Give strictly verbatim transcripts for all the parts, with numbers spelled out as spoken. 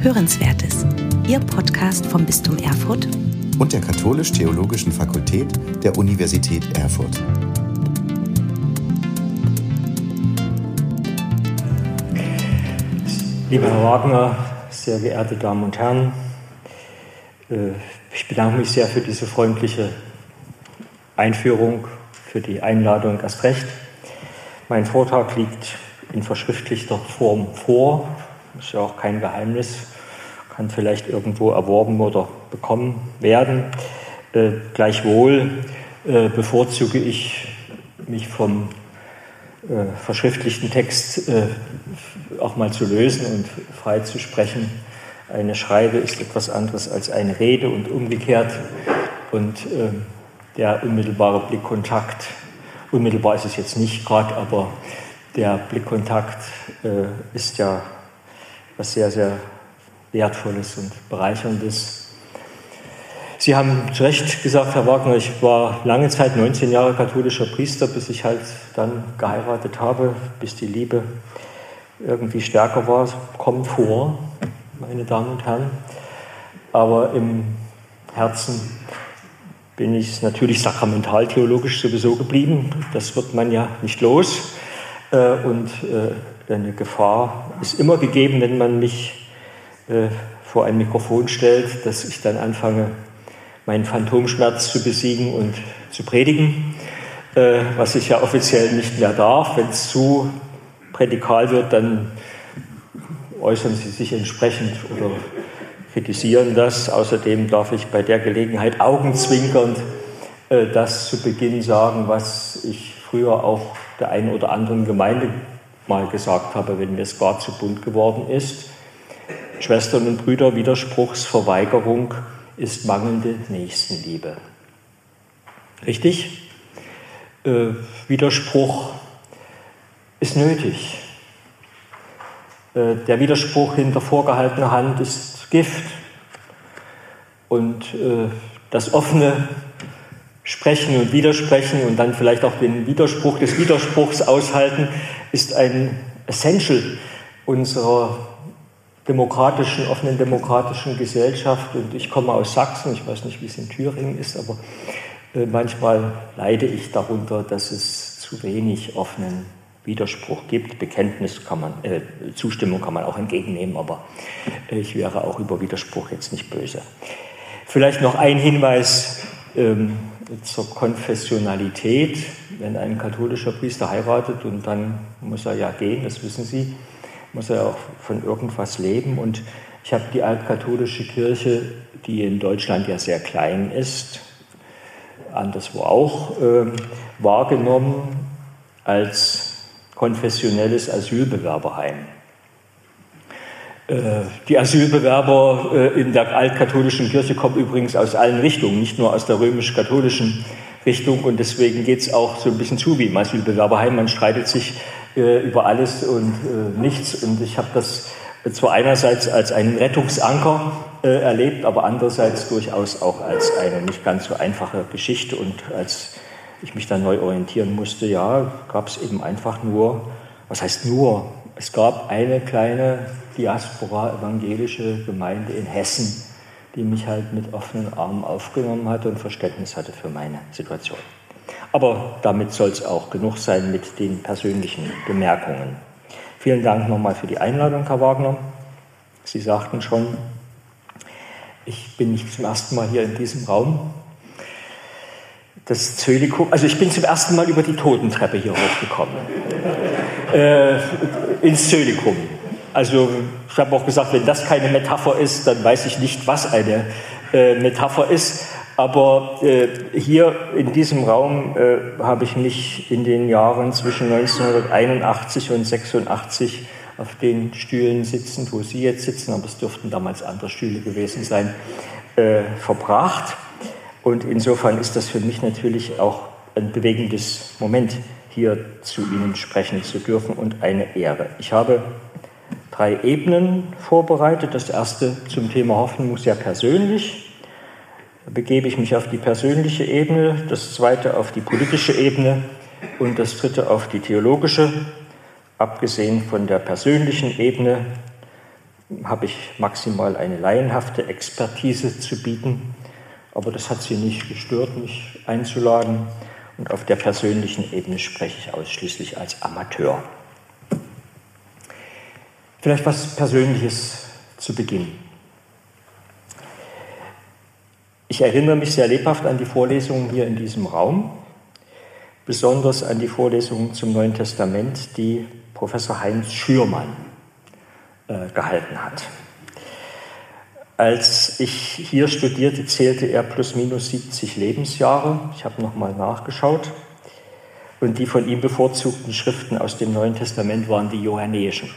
Hörenswertes, Ihr Podcast vom Bistum Erfurt und der Katholisch-Theologischen Fakultät der Universität Erfurt. Lieber Herr Wagner, sehr geehrte Damen und Herren, ich bedanke mich sehr für diese freundliche Einführung, für die Einladung erst recht. Mein Vortrag liegt in verschriftlichter Form vor, ist ja auch kein Geheimnis, kann vielleicht irgendwo erworben oder bekommen werden. Äh, gleichwohl äh, bevorzuge ich, mich vom äh, verschriftlichten Text äh, auch mal zu lösen und frei zu sprechen. Eine Schreibe ist etwas anderes als eine Rede und umgekehrt. Und äh, der unmittelbare Blickkontakt, unmittelbar ist es jetzt nicht gerade, aber der Blickkontakt äh, ist ja was sehr, sehr Wertvolles und Bereicherndes. Sie haben zu Recht gesagt, Herr Wagner, ich war lange Zeit, neunzehn Jahre katholischer Priester, bis ich halt dann geheiratet habe, bis die Liebe irgendwie stärker war. Kommt vor, meine Damen und Herren. Aber im Herzen bin ich natürlich sakramentaltheologisch sowieso geblieben. Das wird man ja nicht los. Und eine Gefahr ist immer gegeben, wenn man mich vor ein Mikrofon stellt, dass ich dann anfange, meinen Phantomschmerz zu besiegen und zu predigen, was ich ja offiziell nicht mehr darf. Wenn es zu prädikal wird, dann äußern Sie sich entsprechend oder kritisieren das. Außerdem darf ich bei der Gelegenheit augenzwinkernd das zu Beginn sagen, was ich früher auch der einen oder anderen Gemeinde mal gesagt habe, wenn mir es gar zu bunt geworden ist. Schwestern und Brüder, Widerspruchsverweigerung ist mangelnde Nächstenliebe. Richtig? Äh, Widerspruch ist nötig. Äh, der Widerspruch hinter vorgehaltener Hand ist Gift. Und äh, das offene Sprechen und Widersprechen und dann vielleicht auch den Widerspruch des Widerspruchs aushalten, ist ein Essential unserer demokratischen, offenen demokratischen Gesellschaft. Und ich komme aus Sachsen, ich weiß nicht, wie es in Thüringen ist, aber äh, manchmal leide ich darunter, dass es zu wenig offenen Widerspruch gibt. Bekenntnis kann man, äh, Zustimmung kann man auch entgegennehmen, aber äh, ich wäre auch über Widerspruch jetzt nicht böse. Vielleicht noch ein Hinweis ähm, zur Konfessionalität. Wenn ein katholischer Priester heiratet und dann muss er ja gehen, das wissen Sie, muss er auch von irgendwas leben. Und ich habe die altkatholische Kirche, die in Deutschland ja sehr klein ist, anderswo auch, äh, wahrgenommen als konfessionelles Asylbewerberheim. Äh, die Asylbewerber äh, in der altkatholischen Kirche kommen übrigens aus allen Richtungen, nicht nur aus der römisch-katholischen Richtung. Und deswegen geht es auch so ein bisschen zu wie im Asylbewerberheim. Man streitet sich äh, über alles und äh, nichts. Und ich habe das zwar einerseits als einen Rettungsanker äh, erlebt, aber andererseits durchaus auch als eine nicht ganz so einfache Geschichte. Und als ich mich dann neu orientieren musste, ja, gab es eben einfach nur, was heißt nur, es gab eine kleine Diaspora-evangelische Gemeinde in Hessen, die mich halt mit offenen Armen aufgenommen hatte und Verständnis hatte für meine Situation. Aber damit soll es auch genug sein mit den persönlichen Bemerkungen. Vielen Dank nochmal für die Einladung, Herr Wagner. Sie sagten schon, ich bin nicht zum ersten Mal hier in diesem Raum. Das Zölikum, also ich bin zum ersten Mal über die Totentreppe hier hochgekommen, äh, ins Zölikum. Also ich habe auch gesagt, wenn das keine Metapher ist, dann weiß ich nicht, was eine äh, Metapher ist. Aber äh, hier in diesem Raum äh, habe ich mich in den Jahren zwischen neunzehnhunderteinundachtzig und sechsundachtzig auf den Stühlen sitzend, wo Sie jetzt sitzen, aber es dürften damals andere Stühle gewesen sein, äh, verbracht. Und insofern ist das für mich natürlich auch ein bewegendes Moment, hier zu Ihnen sprechen zu dürfen und eine Ehre. Ich habe drei Ebenen vorbereitet. Das erste zum Thema Hoffnung sehr persönlich. Da begebe ich mich auf die persönliche Ebene, das zweite auf die politische Ebene und das dritte auf die theologische. Abgesehen von der persönlichen Ebene habe ich maximal eine laienhafte Expertise zu bieten, aber das hat sie nicht gestört, mich einzuladen. Und auf der persönlichen Ebene spreche ich ausschließlich als Amateur. Vielleicht was Persönliches zu Beginn. Ich erinnere mich sehr lebhaft an die Vorlesungen hier in diesem Raum, besonders an die Vorlesungen zum Neuen Testament, die Professor Heinz Schürmann äh, gehalten hat. Als ich hier studierte, zählte er plus minus siebzig Lebensjahre. Ich habe nochmal nachgeschaut. Und die von ihm bevorzugten Schriften aus dem Neuen Testament waren die johannäischen.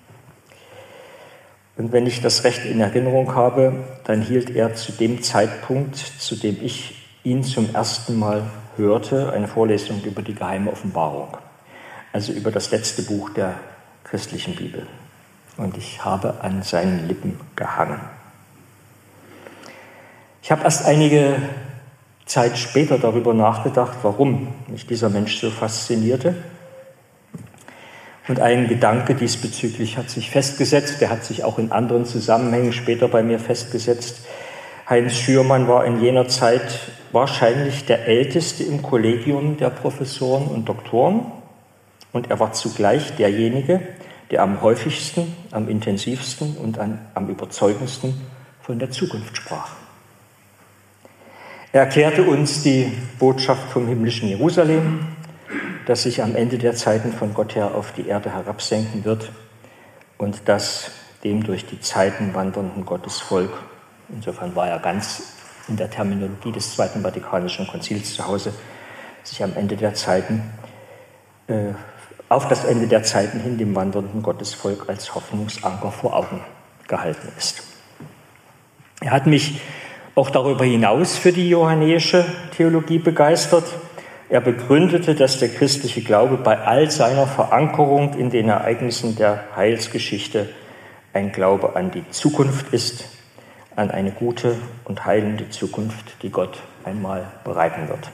Und wenn ich das recht in Erinnerung habe, dann hielt er zu dem Zeitpunkt, zu dem ich ihn zum ersten Mal hörte, eine Vorlesung über die geheime Offenbarung, also über das letzte Buch der christlichen Bibel. Und ich habe an seinen Lippen gehangen. Ich habe erst einige Zeit später darüber nachgedacht, warum mich dieser Mensch so faszinierte. Und ein Gedanke diesbezüglich hat sich festgesetzt, der hat sich auch in anderen Zusammenhängen später bei mir festgesetzt. Heinz Schürmann war in jener Zeit wahrscheinlich der Älteste im Kollegium der Professoren und Doktoren. Und er war zugleich derjenige, der am häufigsten, am intensivsten und an, am überzeugendsten von der Zukunft sprach. Er erklärte uns die Botschaft vom himmlischen Jerusalem, das sich am Ende der Zeiten von Gott her auf die Erde herabsenken wird und das dem durch die Zeiten wandernden Gottesvolk, insofern war er ganz in der Terminologie des Zweiten Vatikanischen Konzils zu Hause, sich am Ende der Zeiten, äh, auf das Ende der Zeiten hin dem wandernden Gottesvolk als Hoffnungsanker vor Augen gehalten ist. Er hat mich auch darüber hinaus für die johannäische Theologie begeistert. Er begründete, dass der christliche Glaube bei all seiner Verankerung in den Ereignissen der Heilsgeschichte ein Glaube an die Zukunft ist, an eine gute und heilende Zukunft, die Gott einmal bereiten wird.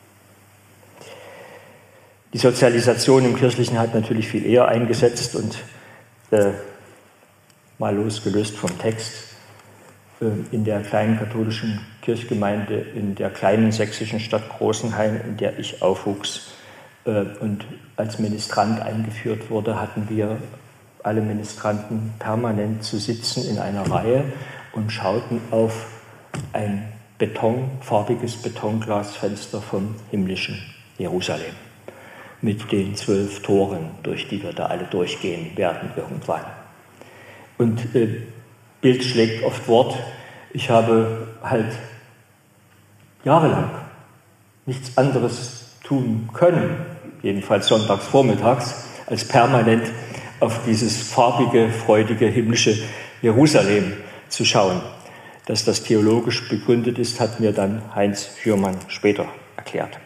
Die Sozialisation im Kirchlichen hat natürlich viel eher eingesetzt und äh, mal losgelöst vom Text, in der kleinen katholischen Kirchgemeinde in der kleinen sächsischen Stadt Großenhain, in der ich aufwuchs und als Ministrant eingeführt wurde, hatten wir alle Ministranten permanent zu sitzen in einer Reihe und schauten auf ein Beton, farbiges Betonglasfenster vom himmlischen Jerusalem mit den zwölf Toren, durch die wir da alle durchgehen werden irgendwann. Und äh, Bild schlägt oft Wort. Ich habe halt jahrelang nichts anderes tun können, jedenfalls sonntags vormittags, als permanent auf dieses farbige, freudige, himmlische Jerusalem zu schauen. Dass das theologisch begründet ist, hat mir dann Heinz Schürmann später erklärt.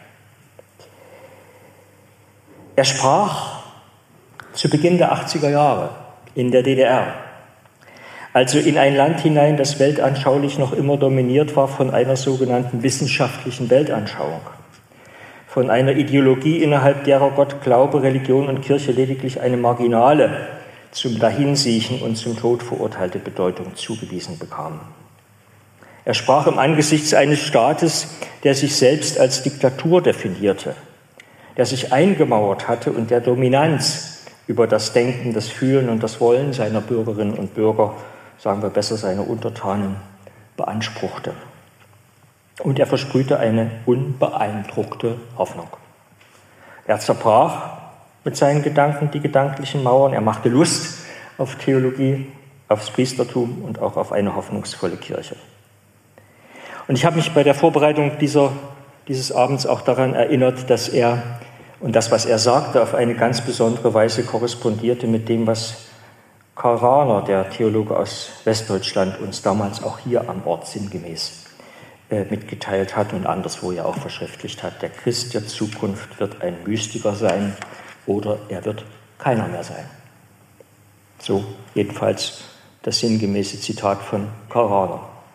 Er sprach zu Beginn der achtziger Jahre in der D D R, also in ein Land hinein, das weltanschaulich noch immer dominiert war von einer sogenannten wissenschaftlichen Weltanschauung, von einer Ideologie, innerhalb derer Gott, Glaube, Religion und Kirche lediglich eine marginale, zum Dahinsiechen und zum Tod verurteilte Bedeutung zugewiesen bekamen. Er sprach im Angesichts eines Staates, der sich selbst als Diktatur definierte, der sich eingemauert hatte und der Dominanz über das Denken, das Fühlen und das Wollen seiner Bürgerinnen und Bürger, sagen wir besser seine Untertanen, beanspruchte. Und er versprühte eine unbeeindruckte Hoffnung. Er zerbrach mit seinen Gedanken die gedanklichen Mauern, er machte Lust auf Theologie, aufs Priestertum und auch auf eine hoffnungsvolle Kirche. Und ich habe mich bei der Vorbereitung dieser, dieses Abends auch daran erinnert, dass er und das, was er sagte, auf eine ganz besondere Weise korrespondierte mit dem, was Karl Rahner, der Theologe aus Westdeutschland, uns damals auch hier am Ort sinngemäß äh, mitgeteilt hat und anderswo ja auch verschriftlicht hat. Der Christ der Zukunft wird ein Mystiker sein oder er wird keiner mehr sein. So jedenfalls das sinngemäße Zitat von Karl Rahner.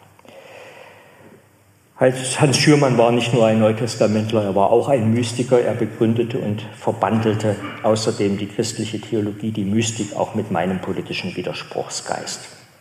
Hans Schürmann war nicht nur ein Neutestamentler, er war auch ein Mystiker. Er begründete und verbandelte außerdem die christliche Theologie, die Mystik, auch mit meinem politischen Widerspruchsgeist.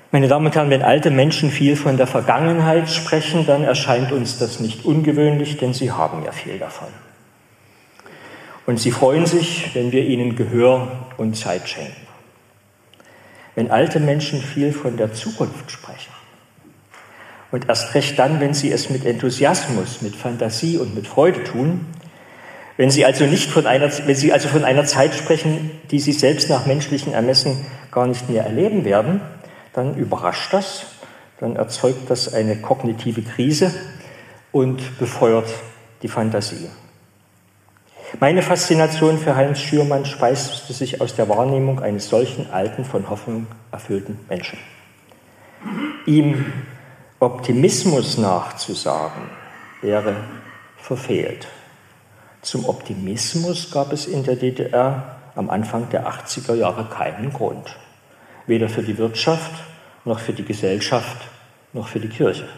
Meine Damen und Herren, wenn alte Menschen viel von der Vergangenheit sprechen, dann erscheint uns das nicht ungewöhnlich, denn sie haben ja viel davon. Und sie freuen sich, wenn wir ihnen Gehör und Zeit schenken. Wenn alte Menschen viel von der Zukunft sprechen, und erst recht dann, wenn sie es mit Enthusiasmus, mit Fantasie und mit Freude tun, wenn sie also nicht von einer, wenn sie also von einer Zeit sprechen, die sie selbst nach menschlichen Ermessen gar nicht mehr erleben werden, dann überrascht das, dann erzeugt das eine kognitive Krise und befeuert die Fantasie. Meine Faszination für Heinz Schürmann speiste sich aus der Wahrnehmung eines solchen alten, von Hoffnung erfüllten Menschen. Ihm Optimismus nachzusagen, wäre verfehlt. Zum Optimismus gab es in der D D R am Anfang der achtziger Jahre keinen Grund. Weder für die Wirtschaft, noch für die Gesellschaft, noch für die Kirche.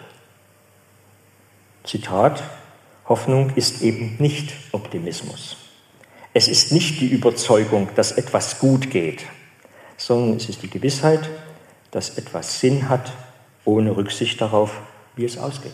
Zitat: Hoffnung ist eben nicht Optimismus. Es ist nicht die Überzeugung, dass etwas gut geht, sondern es ist die Gewissheit, dass etwas Sinn hat, ohne Rücksicht darauf, wie es ausgeht.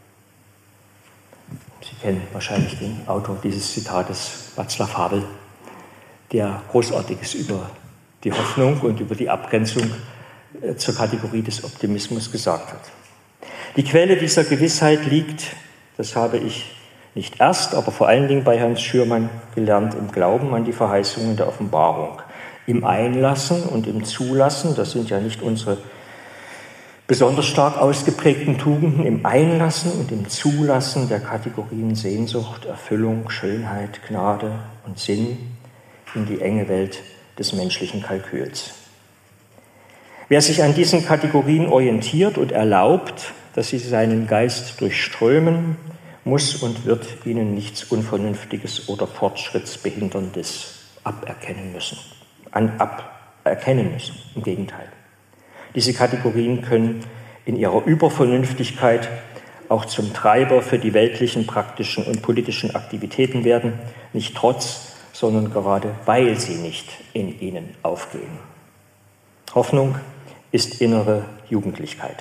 Sie kennen wahrscheinlich den Autor dieses Zitates, Václav Havel, der Großartiges über die Hoffnung und über die Abgrenzung zur Kategorie des Optimismus gesagt hat. Die Quelle dieser Gewissheit liegt, das habe ich nicht erst, aber vor allen Dingen bei Heinz Schürmann gelernt, im Glauben an die Verheißungen der Offenbarung, im Einlassen und im Zulassen, das sind ja nicht unsere besonders stark ausgeprägten Tugenden, im Einlassen und im Zulassen der Kategorien Sehnsucht, Erfüllung, Schönheit, Gnade und Sinn in die enge Welt des menschlichen Kalküls. Wer sich an diesen Kategorien orientiert und erlaubt, dass sie seinen Geist durchströmen, muss und wird ihnen nichts Unvernünftiges oder Fortschrittsbehinderndes aberkennen müssen, an, aberkennen müssen. Im Gegenteil. Diese Kategorien können in ihrer Übervernünftigkeit auch zum Treiber für die weltlichen, praktischen und politischen Aktivitäten werden, nicht trotz, sondern gerade weil sie nicht in ihnen aufgehen. Hoffnung ist innere Jugendlichkeit.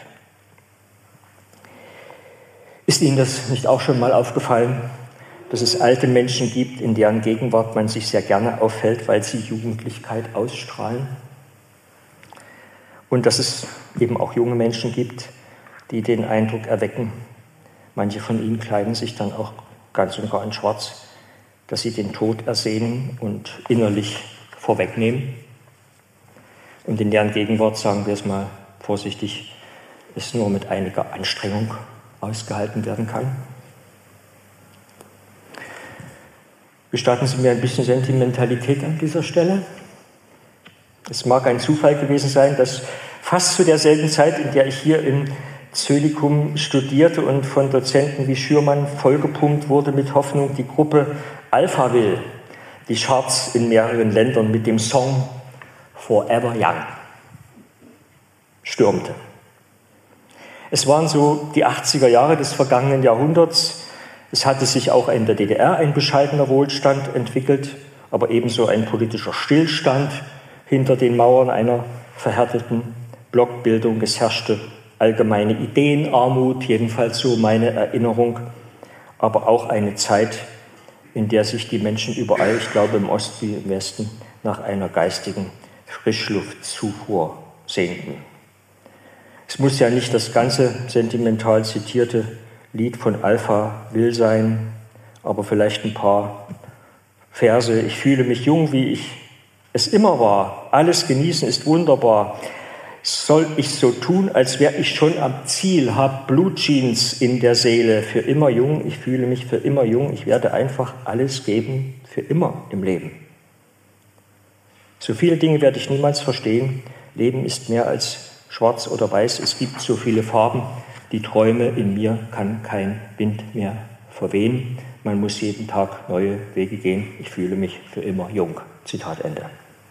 Ist Ihnen das nicht auch schon mal aufgefallen, dass es alte Menschen gibt, in deren Gegenwart man sich sehr gerne auffällt, weil sie Jugendlichkeit ausstrahlen? Und dass es eben auch junge Menschen gibt, die den Eindruck erwecken, manche von ihnen kleiden sich dann auch ganz und gar in Schwarz, dass sie den Tod ersehnen und innerlich vorwegnehmen. Und in deren Gegenwart, sagen wir es mal vorsichtig, es nur mit einiger Anstrengung ausgehalten werden kann. Gestatten Sie mir ein bisschen Sentimentalität an dieser Stelle. Es mag ein Zufall gewesen sein, dass fast zu derselben Zeit, in der ich hier im Zölikum studierte und von Dozenten wie Schürmann vollgepumpt wurde mit Hoffnung, die Gruppe Alphaville die Charts in mehreren Ländern mit dem Song Forever Young stürmte. Es waren so die achtziger Jahre des vergangenen Jahrhunderts. Es hatte sich auch in der D D R ein bescheidener Wohlstand entwickelt, aber ebenso ein politischer Stillstand hinter den Mauern einer verhärteten Blockbildung. Es herrschte allgemeine Ideenarmut, jedenfalls so meine Erinnerung, aber auch eine Zeit, in der sich die Menschen überall, ich glaube im Osten wie im Westen, nach einer geistigen Frischluftzufuhr sehnten. Es muss ja nicht das ganze sentimental zitierte Lied von Alphaville sein, aber vielleicht ein paar Verse. Ich fühle mich jung, wie ich es immer war. Alles genießen ist wunderbar. Soll ich so tun, als wäre ich schon am Ziel, hab Blutjeans in der Seele, für immer jung, ich fühle mich für immer jung, ich werde einfach alles geben, für immer im Leben. So viele Dinge werde ich niemals verstehen. Leben ist mehr als schwarz oder weiß, es gibt so viele Farben, die Träume in mir kann kein Wind mehr verwehen. Man muss jeden Tag neue Wege gehen, ich fühle mich für immer jung. Zitat Ende.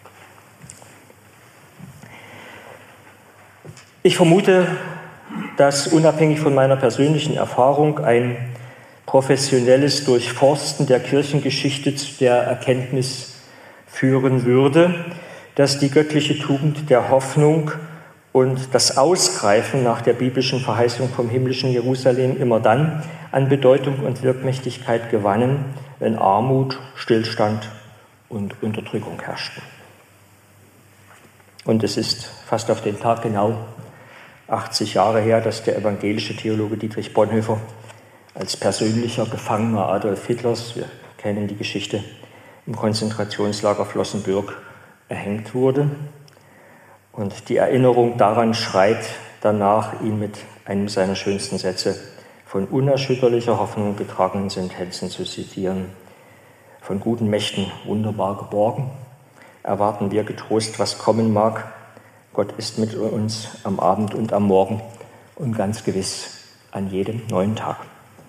Ich vermute, dass unabhängig von meiner persönlichen Erfahrung ein professionelles Durchforsten der Kirchengeschichte zu der Erkenntnis führen würde, dass die göttliche Tugend der Hoffnung und das Ausgreifen nach der biblischen Verheißung vom himmlischen Jerusalem immer dann an Bedeutung und Wirkmächtigkeit gewannen, wenn Armut, Stillstand und Unterdrückung herrschten. Und es ist fast auf den Tag genau achtzig Jahre her, dass der evangelische Theologe Dietrich Bonhoeffer als persönlicher Gefangener Adolf Hitlers, wir kennen die Geschichte, im Konzentrationslager Flossenbürg erhängt wurde. Und die Erinnerung daran schreit danach, ihn mit einem seiner schönsten Sätze von unerschütterlicher Hoffnung getragenen Sentenzen zu zitieren. Von guten Mächten wunderbar geborgen, erwarten wir getrost, was kommen mag. Gott ist mit uns am Abend und am Morgen und ganz gewiss an jedem neuen Tag.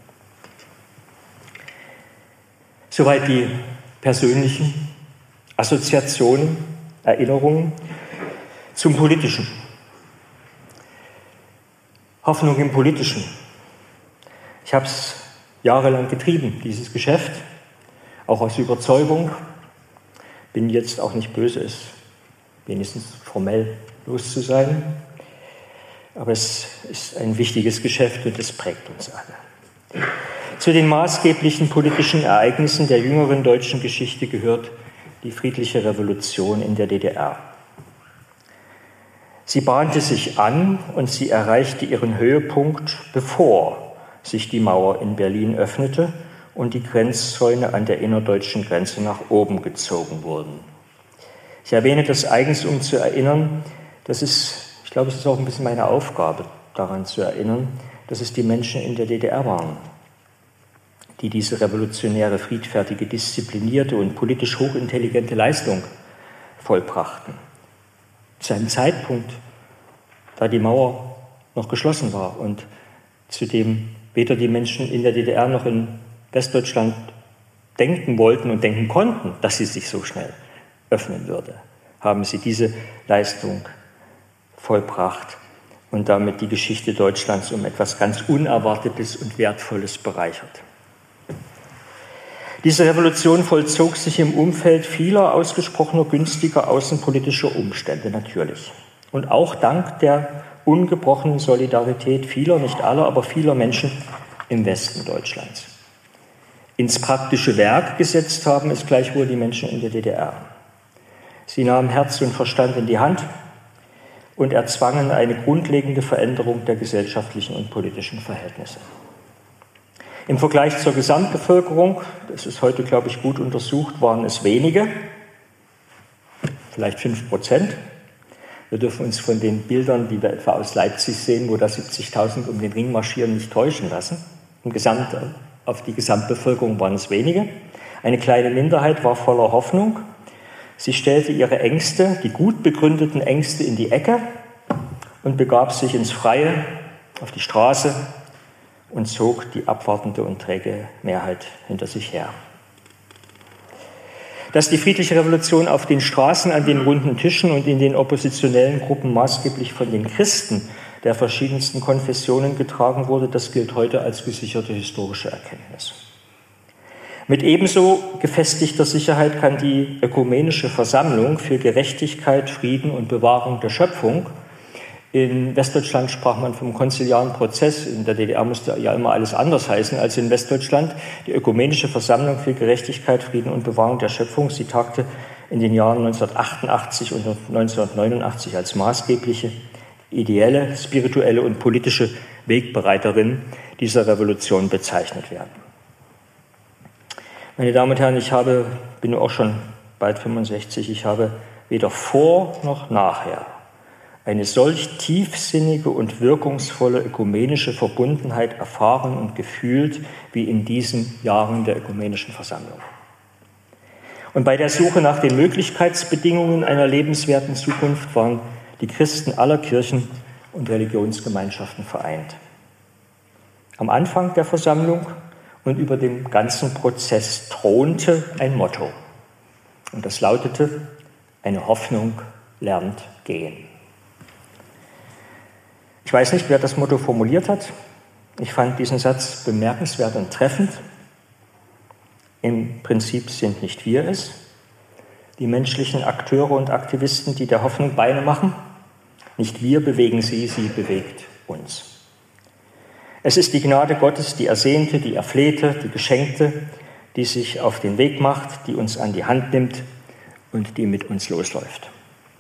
Soweit die persönlichen Assoziationen, Erinnerungen zum Politischen. Hoffnung im Politischen. Ich habe es jahrelang getrieben, dieses Geschäft, auch aus Überzeugung. Bin jetzt auch nicht böse, es wenigstens formell los zu sein. Aber es ist ein wichtiges Geschäft und es prägt uns alle. Zu den maßgeblichen politischen Ereignissen der jüngeren deutschen Geschichte gehört die friedliche Revolution in der D D R. Sie bahnte sich an und sie erreichte ihren Höhepunkt, bevor sich die Mauer in Berlin öffnete und die Grenzzäune an der innerdeutschen Grenze nach oben gezogen wurden. Ich erwähne das eigens, um zu erinnern, dass es, ich glaube, es ist auch ein bisschen meine Aufgabe, daran zu erinnern, dass es die Menschen in der D D R waren, die diese revolutionäre, friedfertige, disziplinierte und politisch hochintelligente Leistung vollbrachten. Zu einem Zeitpunkt, da die Mauer noch geschlossen war und zu dem weder die Menschen in der D D R noch in Westdeutschland denken wollten und denken konnten, dass sie sich so schnell öffnen würde, haben sie diese Leistung vollbracht und damit die Geschichte Deutschlands um etwas ganz Unerwartetes und Wertvolles bereichert. Diese Revolution vollzog sich im Umfeld vieler ausgesprochener günstiger außenpolitischer Umstände natürlich. Und auch dank der ungebrochenen Solidarität vieler, nicht aller, aber vieler Menschen im Westen Deutschlands. Ins praktische Werk gesetzt haben es gleichwohl die Menschen in der D D R. Sie nahmen Herz und Verstand in die Hand und erzwangen eine grundlegende Veränderung der gesellschaftlichen und politischen Verhältnisse. Im Vergleich zur Gesamtbevölkerung, das ist heute, glaube ich, gut untersucht, waren es wenige, vielleicht fünf Prozent. Wir dürfen uns von den Bildern, die wir etwa aus Leipzig sehen, wo da siebzigtausend um den Ring marschieren, nicht täuschen lassen. Im Gesamt, auf die Gesamtbevölkerung waren es wenige. Eine kleine Minderheit war voller Hoffnung. Sie stellte ihre Ängste, die gut begründeten Ängste, in die Ecke und begab sich ins Freie, auf die Straße, und zog die abwartende und träge Mehrheit hinter sich her. Dass die friedliche Revolution auf den Straßen, an den runden Tischen und in den oppositionellen Gruppen maßgeblich von den Christen der verschiedensten Konfessionen getragen wurde, das gilt heute als gesicherte historische Erkenntnis. Mit ebenso gefestigter Sicherheit kann die Ökumenische Versammlung für Gerechtigkeit, Frieden und Bewahrung der Schöpfung — in Westdeutschland sprach man vom konziliaren Prozess, in der D D R musste ja immer alles anders heißen als in Westdeutschland. Die Ökumenische Versammlung für Gerechtigkeit, Frieden und Bewahrung der Schöpfung, sie tagte in den Jahren neunzehnhundertachtundachtzig und neunzehnhundertneunundachtzig als maßgebliche, ideelle, spirituelle und politische Wegbereiterin dieser Revolution bezeichnet werden. Meine Damen und Herren, ich habe, bin auch schon bald fünfundsechzig, ich habe weder vor noch nachher eine solch tiefsinnige und wirkungsvolle ökumenische Verbundenheit erfahren und gefühlt wie in diesen Jahren der Ökumenischen Versammlung. Und bei der Suche nach den Möglichkeitsbedingungen einer lebenswerten Zukunft waren die Christen aller Kirchen und Religionsgemeinschaften vereint. Am Anfang der Versammlung und über dem ganzen Prozess thronte ein Motto. Und das lautete: Eine Hoffnung lernt gehen. Ich weiß nicht, wer das Motto formuliert hat. Ich fand diesen Satz bemerkenswert und treffend. Im Prinzip sind nicht wir es, die menschlichen Akteure und Aktivisten, die der Hoffnung Beine machen, Nicht wir bewegen sie, sie bewegt uns. Es ist die Gnade Gottes, die Ersehnte, die Erflehte, die Geschenkte, die sich auf den Weg macht, die uns an die Hand nimmt und die mit uns losläuft.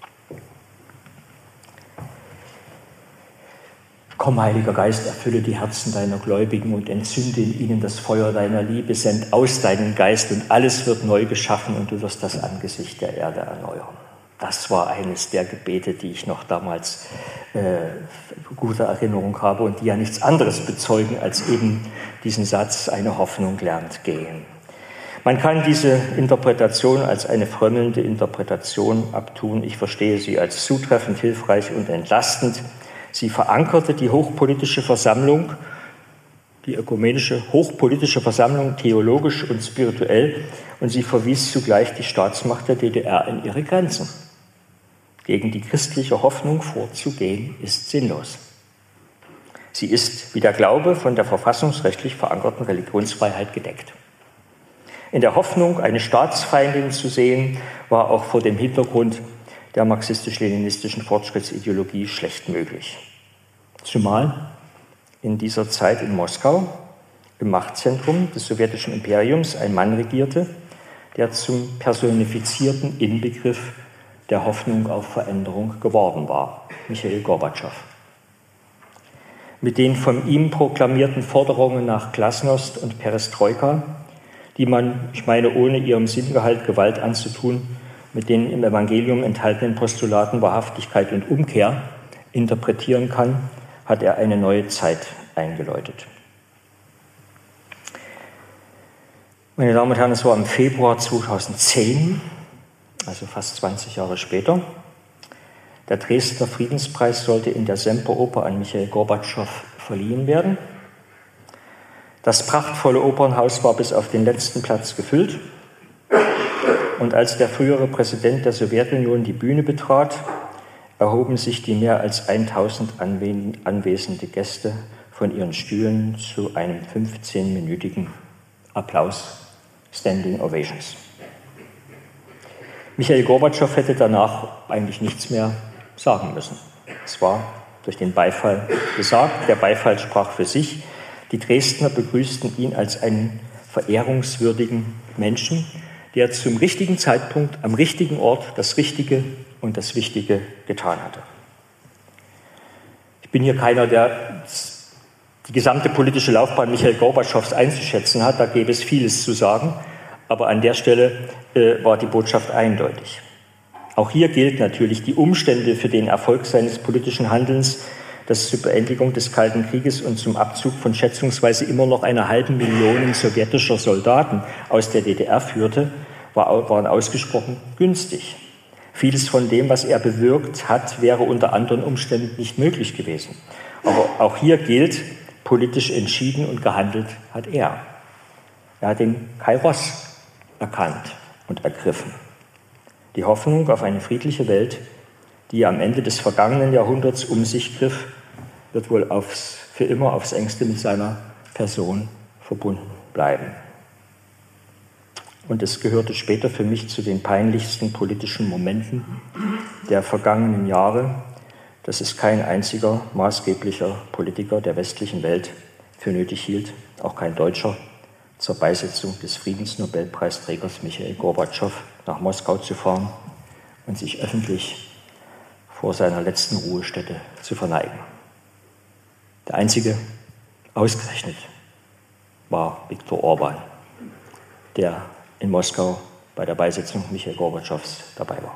Komm, Heiliger Geist, erfülle die Herzen deiner Gläubigen und entzünde in ihnen das Feuer deiner Liebe. Send aus deinen Geist und alles wird neu geschaffen und du wirst das Angesicht der Erde erneuern. Das war eines der Gebete, die ich noch damals äh, gute Erinnerung habe und die ja nichts anderes bezeugen als eben diesen Satz, eine Hoffnung lernt gehen. Man kann diese Interpretation als eine frömmelnde Interpretation abtun. Ich verstehe sie als zutreffend, hilfreich und entlastend. Sie verankerte die hochpolitische Versammlung, die ökumenische hochpolitische Versammlung theologisch und spirituell, und sie verwies zugleich die Staatsmacht der D D R in ihre Grenzen. Gegen die christliche Hoffnung vorzugehen, ist sinnlos. Sie ist, wie der Glaube, von der verfassungsrechtlich verankerten Religionsfreiheit gedeckt. In der Hoffnung, eine Staatsfeindin zu sehen, war auch vor dem Hintergrund der marxistisch-leninistischen Fortschrittsideologie schlecht möglich. Zumal in dieser Zeit in Moskau, im Machtzentrum des sowjetischen Imperiums, ein Mann regierte, der zum personifizierten Inbegriff der Hoffnung auf Veränderung geworden war, Michail Gorbatschow. Mit den von ihm proklamierten Forderungen nach Glasnost und Perestroika, die man, ich meine, ohne ihrem Sinngehalt Gewalt anzutun, mit den im Evangelium enthaltenen Postulaten Wahrhaftigkeit und Umkehr interpretieren kann, hat er eine neue Zeit eingeläutet. Meine Damen und Herren, es war im Februar zweitausendzehn, also fast zwanzig Jahre später. Der Dresdner Friedenspreis sollte in der Semperoper an Michail Gorbatschow verliehen werden. Das prachtvolle Opernhaus war bis auf den letzten Platz gefüllt. Und als der frühere Präsident der Sowjetunion die Bühne betrat, erhoben sich die mehr als tausend anwesende Gäste von ihren Stühlen zu einem fünfzehnminütigen Applaus, Standing Ovations. Michail Gorbatschow hätte danach eigentlich nichts mehr sagen müssen. Es war durch den Beifall gesagt, der Beifall sprach für sich. Die Dresdner begrüßten ihn als einen verehrungswürdigen Menschen, der zum richtigen Zeitpunkt am richtigen Ort das Richtige und das Wichtige getan hatte. Ich bin hier keiner, der die gesamte politische Laufbahn Michail Gorbatschows einzuschätzen hat, da gäbe es vieles zu sagen, aber an der Stelle äh, war die Botschaft eindeutig. Auch hier gilt natürlich, die Umstände für den Erfolg seines politischen Handelns, das zur Beendigung des Kalten Krieges und zum Abzug von schätzungsweise immer noch einer halben Million sowjetischer Soldaten aus der D D R führte, war, waren ausgesprochen günstig. Vieles von dem, was er bewirkt hat, wäre unter anderen Umständen nicht möglich gewesen. Aber auch hier gilt, politisch entschieden und gehandelt hat er. Er hat den Kairos erkannt und ergriffen. Die Hoffnung auf eine friedliche Welt, die am Ende des vergangenen Jahrhunderts um sich griff, wird wohl aufs, für immer aufs Engste mit seiner Person verbunden bleiben. Und es gehörte später für mich zu den peinlichsten politischen Momenten der vergangenen Jahre, dass es kein einziger maßgeblicher Politiker der westlichen Welt für nötig hielt, auch kein Deutscher, zur Beisetzung des Friedensnobelpreisträgers Michail Gorbatschow nach Moskau zu fahren und sich öffentlich vor seiner letzten Ruhestätte zu verneigen. Der einzige, ausgerechnet, war Viktor Orban, der in Moskau bei der Beisetzung Michail Gorbatschows dabei war.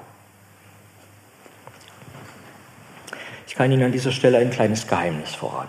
Ich kann Ihnen an dieser Stelle ein kleines Geheimnis verraten.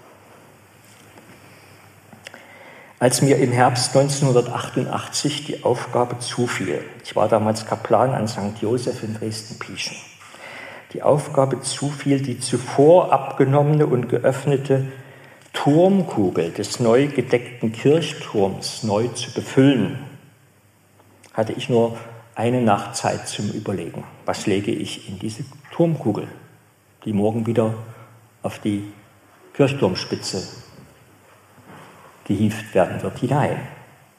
Als mir im Herbst neunzehnhundertachtundachtzig die Aufgabe zufiel, ich war damals Kaplan an Sankt Joseph in Dresden-Pieschen, die Aufgabe zufiel, die zuvor abgenommene und geöffnete Turmkugel des neu gedeckten Kirchturms neu zu befüllen, hatte ich nur eine Nacht Zeit zum Überlegen. Was lege ich in diese Turmkugel, die morgen wieder auf die Kirchturmspitze gehievt werden wird, hinein?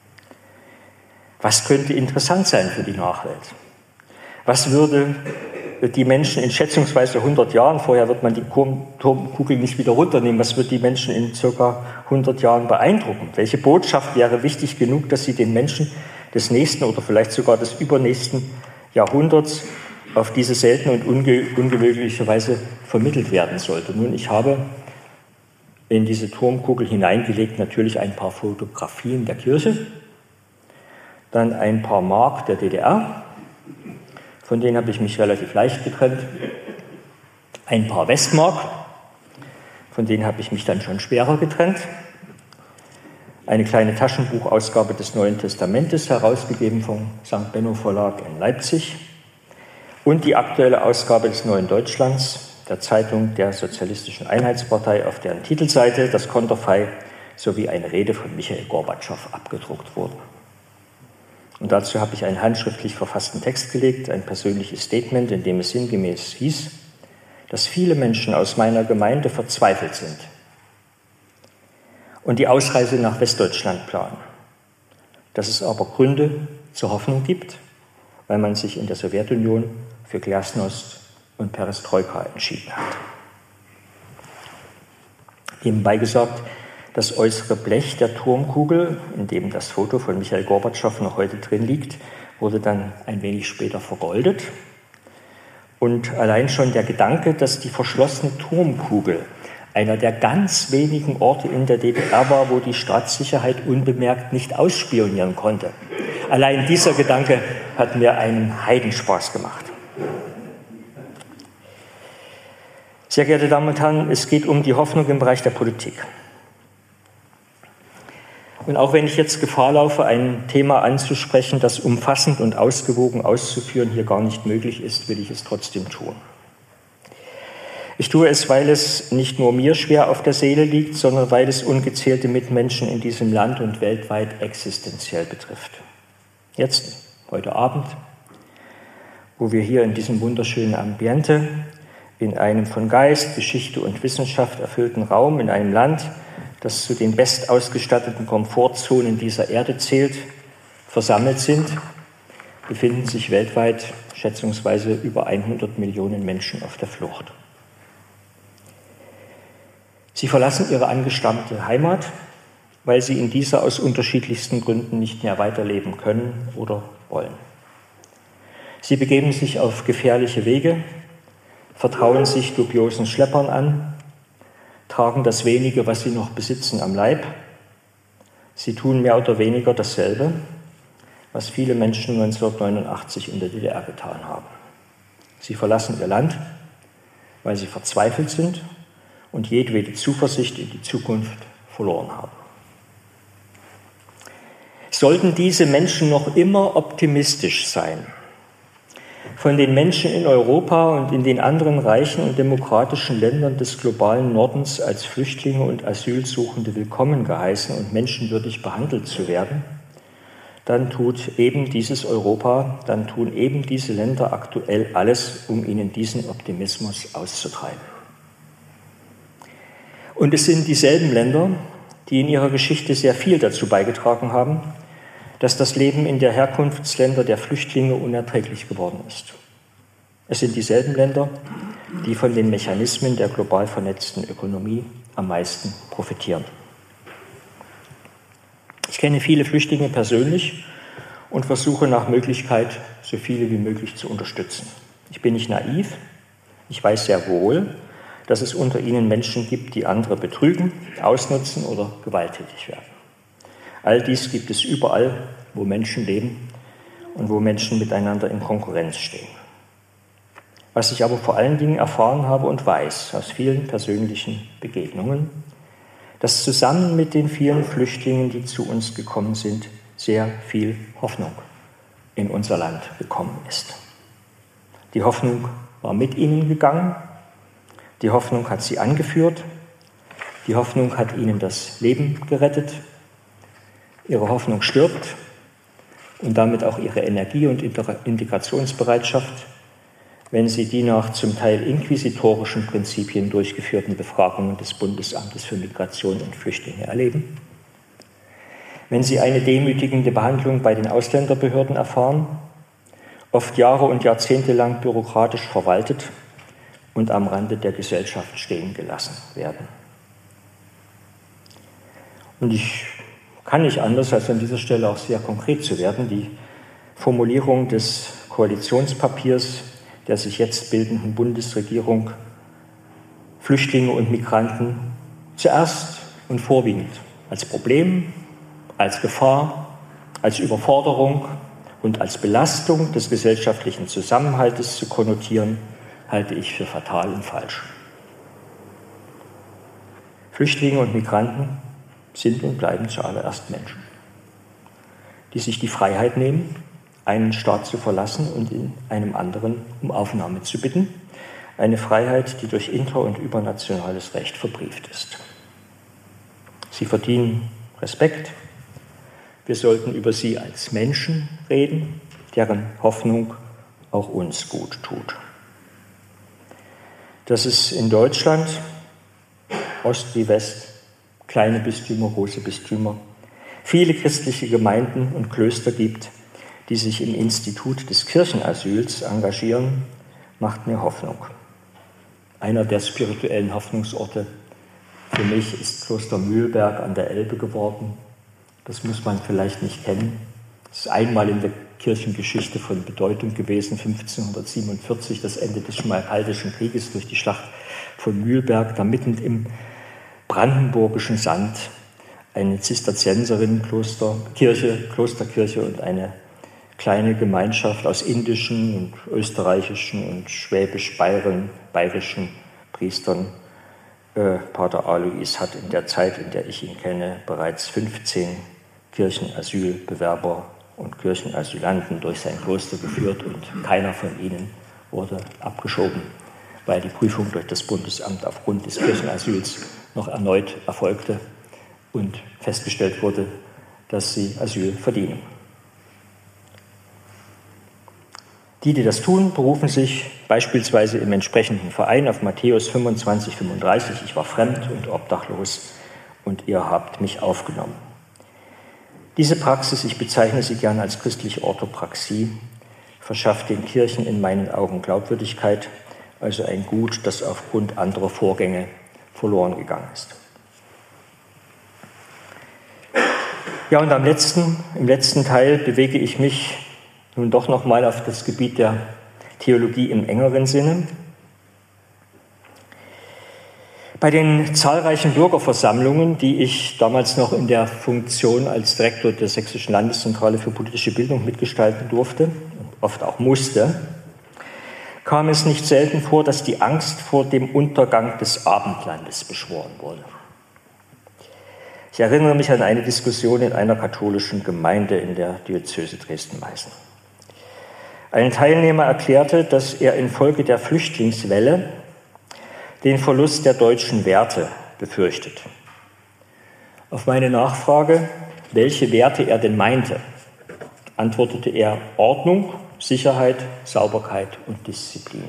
Was könnte interessant sein für die Nachwelt? Was würde die Menschen in schätzungsweise hundert Jahren, vorher wird man die Turmkugel nicht wieder runternehmen, was wird die Menschen in circa hundert Jahren beeindrucken? Welche Botschaft wäre wichtig genug, dass sie den Menschen des nächsten oder vielleicht sogar des übernächsten Jahrhunderts auf diese seltene und unge ungewöhnliche Weise vermittelt werden sollte? Nun, ich habe in diese Turmkugel hineingelegt natürlich ein paar Fotografien der Kirche, dann ein paar Mark der D D R, von denen habe ich mich relativ leicht getrennt, ein paar Westmark, von denen habe ich mich dann schon schwerer getrennt, eine kleine Taschenbuchausgabe des Neuen Testamentes, herausgegeben vom Sankt Benno Verlag in Leipzig, und die aktuelle Ausgabe des Neuen Deutschlands, der Zeitung der Sozialistischen Einheitspartei, auf deren Titelseite das Konterfei sowie eine Rede von Michail Gorbatschow abgedruckt wurde. Und dazu habe ich einen handschriftlich verfassten Text gelegt, ein persönliches Statement, in dem es sinngemäß hieß, dass viele Menschen aus meiner Gemeinde verzweifelt sind und die Ausreise nach Westdeutschland planen, dass es aber Gründe zur Hoffnung gibt, weil man sich in der Sowjetunion für Glasnost und Perestroika entschieden hat. Nebenbei gesagt, das äußere Blech der Turmkugel, in dem das Foto von Michail Gorbatschow noch heute drin liegt, wurde dann ein wenig später vergoldet. Und allein schon der Gedanke, dass die verschlossene Turmkugel einer der ganz wenigen Orte in der D D R war, wo die Staatssicherheit unbemerkt nicht ausspionieren konnte. Allein dieser Gedanke hat mir einen Heidenspaß gemacht. Sehr geehrte Damen und Herren, es geht um die Hoffnung im Bereich der Politik. Und auch wenn ich jetzt Gefahr laufe, ein Thema anzusprechen, das umfassend und ausgewogen auszuführen hier gar nicht möglich ist, will ich es trotzdem tun. Ich tue es, weil es nicht nur mir schwer auf der Seele liegt, sondern weil es ungezählte Mitmenschen in diesem Land und weltweit existenziell betrifft. Jetzt, heute Abend, wo wir hier in diesem wunderschönen Ambiente, in einem von Geist, Geschichte und Wissenschaft erfüllten Raum, in einem Land, das zu den bestausgestatteten Komfortzonen dieser Erde zählt, versammelt sind, befinden sich weltweit schätzungsweise über hundert Millionen Menschen auf der Flucht. Sie verlassen ihre angestammte Heimat, weil sie in dieser aus unterschiedlichsten Gründen nicht mehr weiterleben können oder wollen. Sie begeben sich auf gefährliche Wege, vertrauen sich dubiosen Schleppern an, tragen das Wenige, was sie noch besitzen, am Leib. Sie tun mehr oder weniger dasselbe, was viele Menschen neunzehnhundertneunundachtzig in der D D R getan haben. Sie verlassen ihr Land, weil sie verzweifelt sind und jedwede Zuversicht in die Zukunft verloren haben. Sollten diese Menschen noch immer optimistisch sein, von den Menschen in Europa und in den anderen reichen und demokratischen Ländern des globalen Nordens als Flüchtlinge und Asylsuchende willkommen geheißen und menschenwürdig behandelt zu werden, dann tut eben dieses Europa, dann tun eben diese Länder aktuell alles, um ihnen diesen Optimismus auszutreiben. Und es sind dieselben Länder, die in ihrer Geschichte sehr viel dazu beigetragen haben, dass das Leben in der Herkunftsländer der Flüchtlinge unerträglich geworden ist. Es sind dieselben Länder, die von den Mechanismen der global vernetzten Ökonomie am meisten profitieren. Ich kenne viele Flüchtlinge persönlich und versuche nach Möglichkeit, so viele wie möglich zu unterstützen. Ich bin nicht naiv, ich weiß sehr wohl, dass es unter ihnen Menschen gibt, die andere betrügen, ausnutzen oder gewalttätig werden. All dies gibt es überall, wo Menschen leben und wo Menschen miteinander in Konkurrenz stehen. Was ich aber vor allen Dingen erfahren habe und weiß aus vielen persönlichen Begegnungen, dass zusammen mit den vielen Flüchtlingen, die zu uns gekommen sind, sehr viel Hoffnung in unser Land gekommen ist. Die Hoffnung war mit ihnen gegangen, die Hoffnung hat sie angeführt, die Hoffnung hat ihnen das Leben gerettet. Ihre Hoffnung stirbt und damit auch ihre Energie und Integrationsbereitschaft, wenn sie die nach zum Teil inquisitorischen Prinzipien durchgeführten Befragungen des Bundesamtes für Migration und Flüchtlinge erleben, wenn sie eine demütigende Behandlung bei den Ausländerbehörden erfahren oft Jahre und Jahrzehnte lang bürokratisch verwaltet und am Rande der Gesellschaft stehen gelassen werden. Und ich kann nicht anders, als an dieser Stelle auch sehr konkret zu werden. Die Formulierung des Koalitionspapiers der sich jetzt bildenden Bundesregierung Flüchtlinge und Migranten zuerst und vorwiegend als Problem, als Gefahr, als Überforderung und als Belastung des gesellschaftlichen Zusammenhaltes zu konnotieren, halte ich für fatal und falsch. Flüchtlinge und Migranten sind und bleiben zuallererst Menschen, die sich die Freiheit nehmen, einen Staat zu verlassen und in einem anderen um Aufnahme zu bitten. Eine Freiheit, die durch inter- und übernationales Recht verbrieft ist. Sie verdienen Respekt. Wir sollten über sie als Menschen reden, deren Hoffnung auch uns gut tut. Dass es in Deutschland, Ost wie West, kleine Bistümer, große Bistümer, viele christliche Gemeinden und Klöster gibt, die sich im Institut des Kirchenasyls engagieren, macht mir Hoffnung. Einer der spirituellen Hoffnungsorte für mich ist Kloster Mühlberg an der Elbe geworden. Das muss man vielleicht nicht kennen. Es ist einmal in der Kirchengeschichte von Bedeutung gewesen, fünfzehnhundertsiebenundvierzig, das Ende des Schmalkaldischen Krieges durch die Schlacht von Mühlberg, da mitten im brandenburgischen Sand eine Zisterzienserinnenkloster, Kirche, Klosterkirche und eine kleine Gemeinschaft aus indischen und österreichischen und schwäbisch-bayerischen Priestern. Äh, Pater Alois hat in der Zeit, in der ich ihn kenne, bereits fünfzehn Kirchenasylbewerber und Kirchenasylanten durch sein Kloster geführt und keiner von ihnen wurde abgeschoben, weil die Prüfung durch das Bundesamt aufgrund des Kirchenasyls noch erneut erfolgte und festgestellt wurde, dass sie Asyl verdienen. Die, die das tun, berufen sich beispielsweise im entsprechenden Verein auf Matthäus fünfundzwanzig, fünfunddreißig. Ich war fremd und obdachlos und ihr habt mich aufgenommen. Diese Praxis, ich bezeichne sie gern als christliche Orthopraxie, verschafft den Kirchen in meinen Augen Glaubwürdigkeit, also ein Gut, das aufgrund anderer Vorgänge verloren gegangen ist. Ja, und am letzten, im letzten Teil bewege ich mich nun doch noch mal auf das Gebiet der Theologie im engeren Sinne. Bei den zahlreichen Bürgerversammlungen, die ich damals noch in der Funktion als Direktor der Sächsischen Landeszentrale für politische Bildung mitgestalten durfte und oft auch musste, kam es nicht selten vor, dass die Angst vor dem Untergang des Abendlandes beschworen wurde. Ich erinnere mich an eine Diskussion in einer katholischen Gemeinde in der Diözese Dresden-Meißen. Ein Teilnehmer erklärte, dass er infolge der Flüchtlingswelle den Verlust der deutschen Werte befürchtet. Auf meine Nachfrage, welche Werte er denn meinte, antwortete er Ordnung, Sicherheit, Sauberkeit und Disziplin.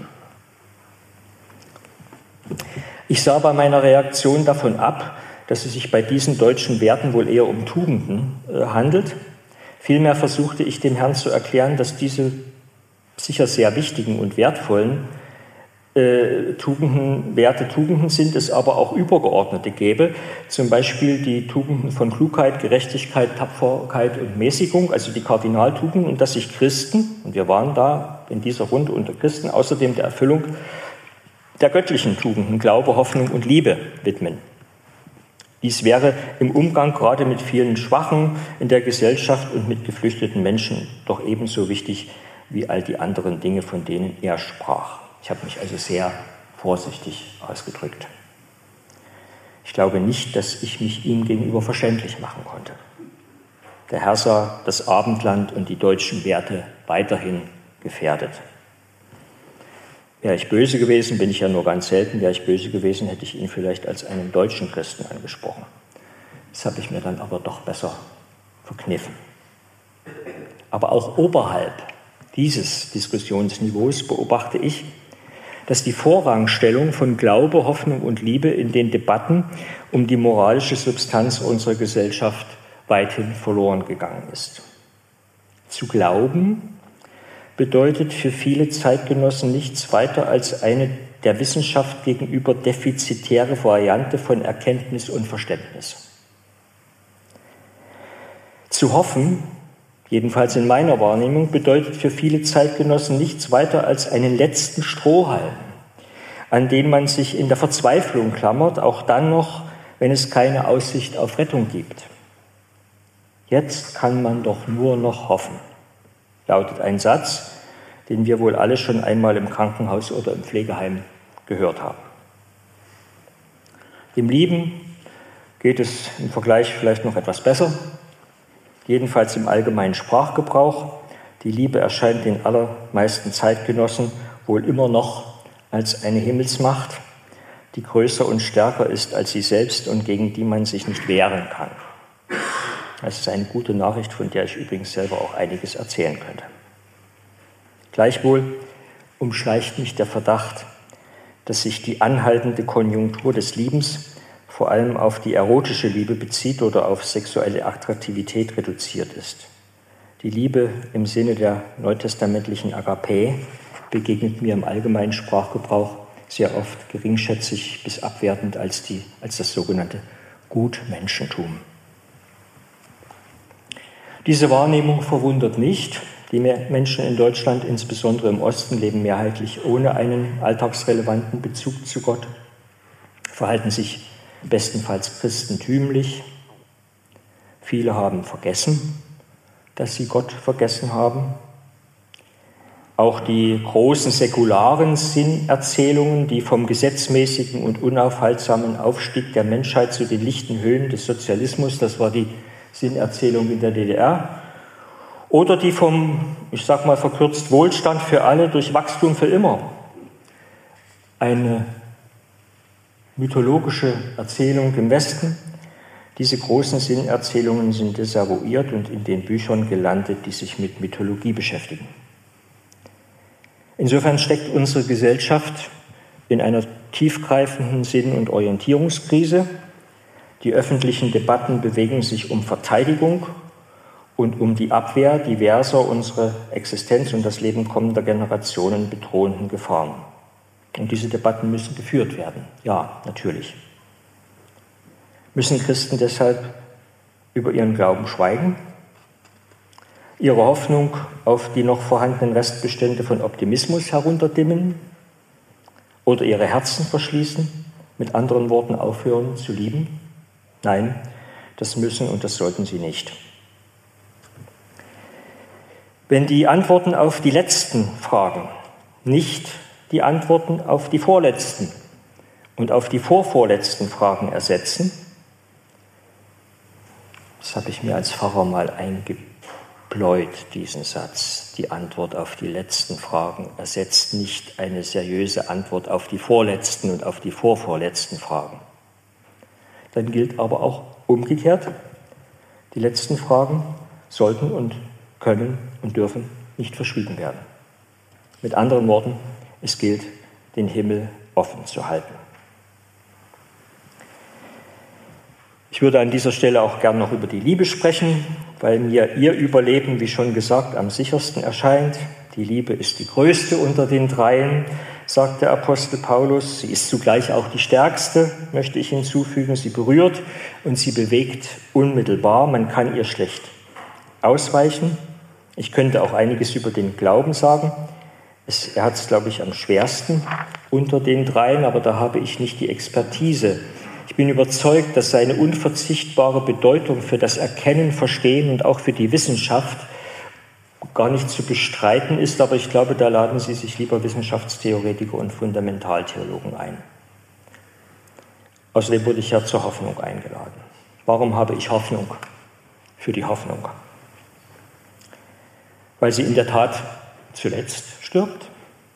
Ich sah bei meiner Reaktion davon ab, dass es sich bei diesen deutschen Werten wohl eher um Tugenden äh, handelt. Vielmehr versuchte ich dem Herrn zu erklären, dass diese sicher sehr wichtigen und wertvollen äh, Tugenden, Werte Tugenden sind, es aber auch übergeordnete gäbe, zum Beispiel die Tugenden von Klugheit, Gerechtigkeit, Tapferkeit und Mäßigung, also die Kardinaltugenden, und dass sich Christen, und wir waren da in dieser Runde unter Christen, außerdem der Erfüllung der göttlichen Tugenden, Glaube, Hoffnung und Liebe widmen. Dies wäre im Umgang gerade mit vielen Schwachen in der Gesellschaft und mit geflüchteten Menschen doch ebenso wichtig wie all die anderen Dinge, von denen er sprach. Ich habe mich also sehr vorsichtig ausgedrückt. Ich glaube nicht, dass ich mich ihm gegenüber verständlich machen konnte. Der Herr sah das Abendland und die deutschen Werte weiterhin gefährdet. Wäre ich böse gewesen, bin ich ja nur ganz selten, wäre ich böse gewesen, hätte ich ihn vielleicht als einen deutschen Christen angesprochen. Das habe ich mir dann aber doch besser verkniffen. Aber auch oberhalb dieses Diskussionsniveaus beobachte ich, dass die Vorrangstellung von Glaube, Hoffnung und Liebe in den Debatten um die moralische Substanz unserer Gesellschaft weithin verloren gegangen ist. Zu glauben, bedeutet für viele Zeitgenossen nichts weiter als eine der Wissenschaft gegenüber defizitäre Variante von Erkenntnis und Verständnis. Zu hoffen, jedenfalls in meiner Wahrnehmung, bedeutet für viele Zeitgenossen nichts weiter als einen letzten Strohhalm, an den man sich in der Verzweiflung klammert, auch dann noch, wenn es keine Aussicht auf Rettung gibt. Jetzt kann man doch nur noch hoffen, lautet ein Satz, den wir wohl alle schon einmal im Krankenhaus oder im Pflegeheim gehört haben. Dem Lieben geht es im Vergleich vielleicht noch etwas besser, jedenfalls im allgemeinen Sprachgebrauch. Die Liebe erscheint den allermeisten Zeitgenossen wohl immer noch als eine Himmelsmacht, die größer und stärker ist als sie selbst und gegen die man sich nicht wehren kann. Das ist eine gute Nachricht, von der ich übrigens selber auch einiges erzählen könnte. Gleichwohl umschleicht mich der Verdacht, dass sich die anhaltende Konjunktur des Liebens vor allem auf die erotische Liebe bezieht oder auf sexuelle Attraktivität reduziert ist. Die Liebe im Sinne der neutestamentlichen Agape begegnet mir im allgemeinen Sprachgebrauch sehr oft geringschätzig bis abwertend als, die, als das sogenannte Gutmenschentum. Diese Wahrnehmung verwundert nicht. Die Menschen in Deutschland, insbesondere im Osten, leben mehrheitlich ohne einen alltagsrelevanten Bezug zu Gott, verhalten sich bestenfalls christentümlich. Viele haben vergessen, dass sie Gott vergessen haben. Auch die großen säkularen Sinnerzählungen, die vom gesetzmäßigen und unaufhaltsamen Aufstieg der Menschheit zu den lichten Höhen des Sozialismus, das war die Sinnerzählung in der D D R, oder die vom, ich sag mal verkürzt, Wohlstand für alle durch Wachstum für immer. Eine mythologische Erzählung im Westen. Diese großen Sinnerzählungen sind desavouiert und in den Büchern gelandet, die sich mit Mythologie beschäftigen. Insofern steckt unsere Gesellschaft in einer tiefgreifenden Sinn- und Orientierungskrise. Die öffentlichen Debatten bewegen sich um Verteidigung und um die Abwehr diverser unsere Existenz und das Leben kommender Generationen bedrohenden Gefahren. Und diese Debatten müssen geführt werden. Ja, natürlich. Müssen Christen deshalb über ihren Glauben schweigen? Ihre Hoffnung auf die noch vorhandenen Restbestände von Optimismus herunterdimmen? Oder ihre Herzen verschließen? Mit anderen Worten, aufhören zu lieben? Nein, das müssen und das sollten sie nicht. Wenn die Antworten auf die letzten Fragen nicht die Antworten auf die vorletzten und auf die vorvorletzten Fragen ersetzen, das habe ich mir als Pfarrer mal eingebläut, diesen Satz, die Antwort auf die letzten Fragen ersetzt nicht eine seriöse Antwort auf die vorletzten und auf die vorvorletzten Fragen. Dann gilt aber auch umgekehrt, die letzten Fragen sollten und können und dürfen nicht verschwiegen werden. Mit anderen Worten, es gilt, den Himmel offen zu halten. Ich würde an dieser Stelle auch gern noch über die Liebe sprechen, weil mir ihr Überleben, wie schon gesagt, am sichersten erscheint. Die Liebe ist die größte unter den dreien, sagt der Apostel Paulus. Sie ist zugleich auch die stärkste, möchte ich hinzufügen. Sie berührt und sie bewegt unmittelbar. Man kann ihr schlecht ausweichen. Ich könnte auch einiges über den Glauben sagen. Es, er hat es, glaube ich, am schwersten unter den dreien, aber da habe ich nicht die Expertise. Ich bin überzeugt, dass seine unverzichtbare Bedeutung für das Erkennen, Verstehen und auch für die Wissenschaft gar nicht zu bestreiten ist, aber ich glaube, da laden Sie sich lieber Wissenschaftstheoretiker und Fundamentaltheologen ein. Außerdem wurde ich ja zur Hoffnung eingeladen. Warum habe ich Hoffnung für die Hoffnung? Weil sie in der Tat zuletzt stirbt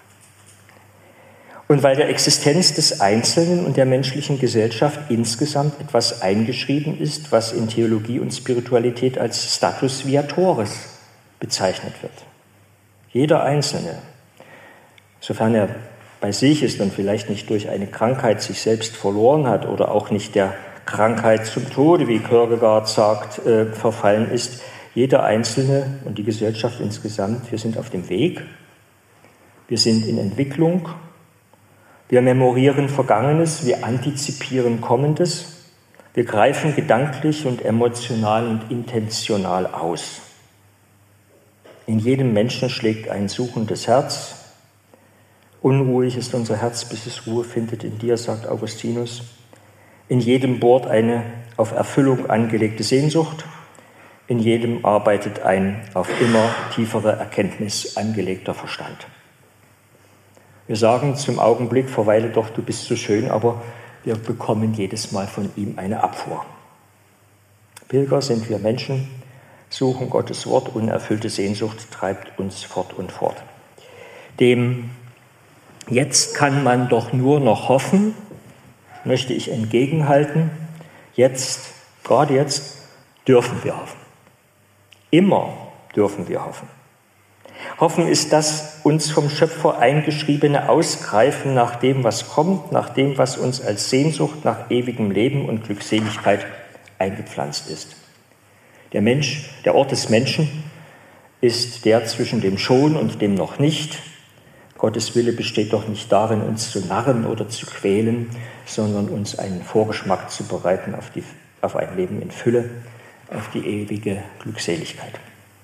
und weil der Existenz des Einzelnen und der menschlichen Gesellschaft insgesamt etwas eingeschrieben ist, was in Theologie und Spiritualität als Status Viatoris bezeichnet wird. Jeder Einzelne, sofern er bei sich ist und vielleicht nicht durch eine Krankheit sich selbst verloren hat oder auch nicht der Krankheit zum Tode, wie Kierkegaard sagt, äh, verfallen ist, Jeder Einzelne und die Gesellschaft insgesamt, wir sind auf dem Weg, wir sind in Entwicklung, wir memorieren Vergangenes, wir antizipieren Kommendes, wir greifen gedanklich und emotional und intentional aus. In jedem Menschen schlägt ein suchendes Herz. Unruhig ist unser Herz, bis es Ruhe findet in dir, sagt Augustinus. In jedem bohrt eine auf Erfüllung angelegte Sehnsucht. In jedem arbeitet ein auf immer tiefere Erkenntnis angelegter Verstand. Wir sagen zum Augenblick, verweile doch, du bist so schön, aber wir bekommen jedes Mal von ihm eine Abfuhr. Pilger sind wir Menschen, suchen Gottes Wort, unerfüllte Sehnsucht treibt uns fort und fort. Dem Jetzt kann man doch nur noch hoffen, möchte ich entgegenhalten, jetzt, gerade jetzt, dürfen wir hoffen. Immer dürfen wir hoffen. Hoffen ist das uns vom Schöpfer eingeschriebene Ausgreifen nach dem, was kommt, nach dem, was uns als Sehnsucht nach ewigem Leben und Glückseligkeit eingepflanzt ist. Der Mensch, der Ort des Menschen ist der zwischen dem Schon und dem Noch nicht. Gottes Wille besteht doch nicht darin, uns zu narren oder zu quälen, sondern uns einen Vorgeschmack zu bereiten auf, die, auf ein Leben in Fülle, auf die ewige Glückseligkeit.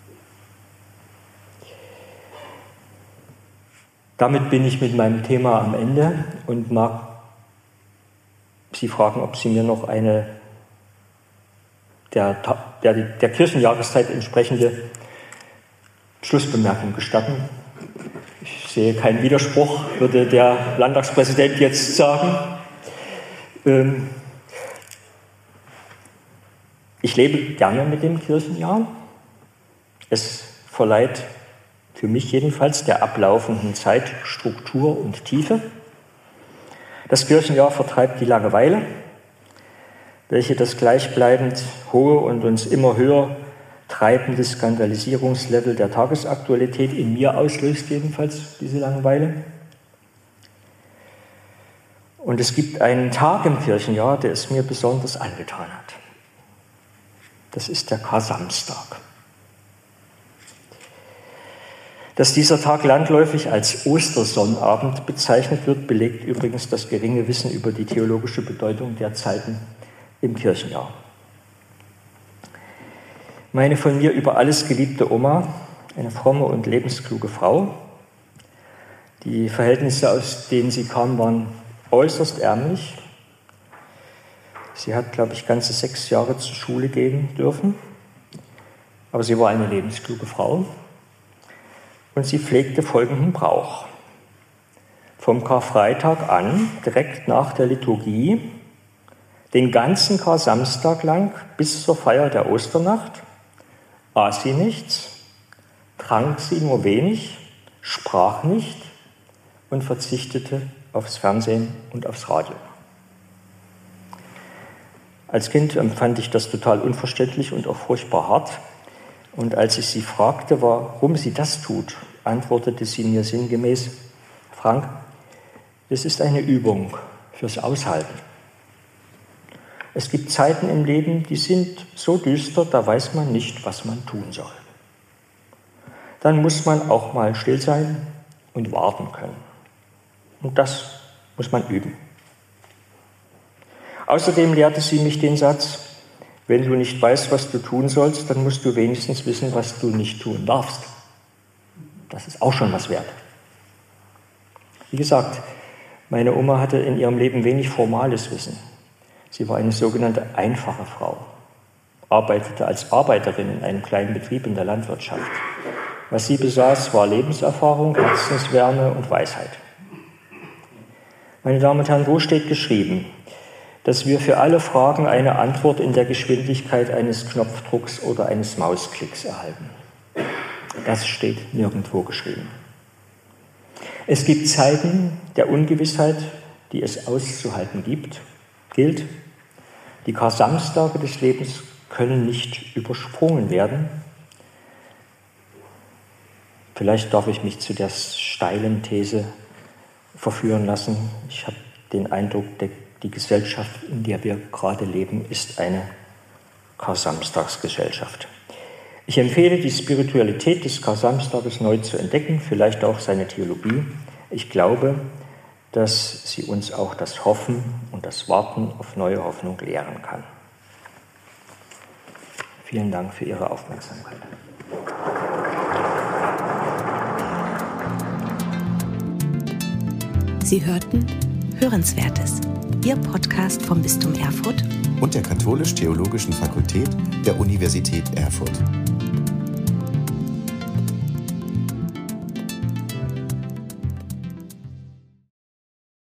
Damit bin ich mit meinem Thema am Ende und mag Sie fragen, ob Sie mir noch eine der, der, der Kirchenjahreszeit entsprechende Schlussbemerkung gestatten. Ich sehe keinen Widerspruch, würde der Landtagspräsident jetzt sagen. Ähm, ich lebe gerne mit dem Kirchenjahr. Es verleiht für mich jedenfalls der ablaufenden Zeit Struktur und Tiefe. Das Kirchenjahr vertreibt die Langeweile, welche das gleichbleibend hohe und uns immer höher treibende Skandalisierungslevel der Tagesaktualität in mir auslöst, jedenfalls diese Langeweile. Und es gibt einen Tag im Kirchenjahr, der es mir besonders angetan hat. Das ist der Kar-Samstag. Dass dieser Tag landläufig als Ostersonnabend bezeichnet wird, belegt übrigens das geringe Wissen über die theologische Bedeutung der Zeiten im Kirchenjahr. Meine von mir über alles geliebte Oma, eine fromme und lebenskluge Frau, die Verhältnisse, aus denen sie kam, waren äußerst ärmlich. Sie hat, glaube ich, ganze sechs Jahre zur Schule gehen dürfen, aber sie war eine lebenskluge Frau. Und sie pflegte folgenden Brauch. Vom Karfreitag an, direkt nach der Liturgie, den ganzen Kar-Samstag lang bis zur Feier der Osternacht, aß sie nichts, trank sie nur wenig, sprach nicht und verzichtete aufs Fernsehen und aufs Radio. Als Kind empfand ich das total unverständlich und auch furchtbar hart. Und als ich sie fragte, warum sie das tut, antwortete sie mir sinngemäß: Frank, das ist eine Übung fürs Aushalten. Es gibt Zeiten im Leben, die sind so düster, da weiß man nicht, was man tun soll. Dann muss man auch mal still sein und warten können. Und das muss man üben. Außerdem lehrte sie mich den Satz: Wenn du nicht weißt, was du tun sollst, dann musst du wenigstens wissen, was du nicht tun darfst. Das ist auch schon was wert. Wie gesagt, meine Oma hatte in ihrem Leben wenig formales Wissen. Sie war eine sogenannte einfache Frau, arbeitete als Arbeiterin in einem kleinen Betrieb in der Landwirtschaft. Was sie besaß, war Lebenserfahrung, Herzenswärme und Weisheit. Meine Damen und Herren, wo steht geschrieben, dass wir für alle Fragen eine Antwort in der Geschwindigkeit eines Knopfdrucks oder eines Mausklicks erhalten? Das steht nirgendwo geschrieben. Es gibt Zeiten der Ungewissheit, die es auszuhalten gibt, gilt. Die Kar-Samstage des Lebens können nicht übersprungen werden. Vielleicht darf ich mich zu der steilen These verführen lassen. Ich habe den Eindruck, die Gesellschaft, in der wir gerade leben, ist eine Kar-Samstagsgesellschaft. Ich empfehle, die Spiritualität des Kar-Samstages neu zu entdecken, vielleicht auch seine Theologie. Ich glaube, dass sie uns auch das Hoffen und das Warten auf neue Hoffnung lehren kann. Vielen Dank für Ihre Aufmerksamkeit. Sie hörten Hörenswertes, Ihr Podcast vom Bistum Erfurt und der Katholisch-Theologischen Fakultät der Universität Erfurt.